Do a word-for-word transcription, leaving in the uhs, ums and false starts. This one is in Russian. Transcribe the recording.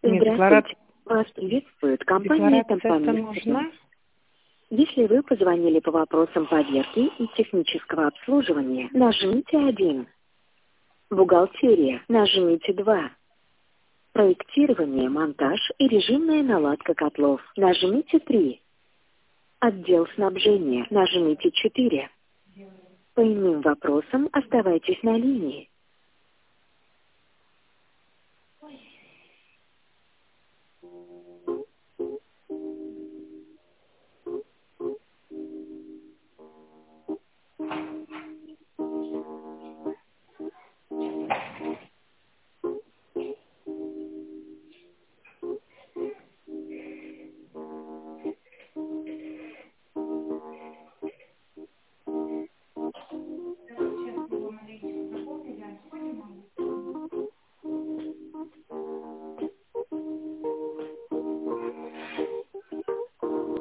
Здравствуйте. Декларация, Вас приветствует компания декларация это «Компания». нужна? Если вы позвонили по вопросам поверки и технического обслуживания, нажмите один. Бухгалтерия, нажмите два. Проектирование, монтаж и режимная наладка котлов, нажмите три. Отдел снабжения, нажмите четыре. По иным вопросам оставайтесь на линии.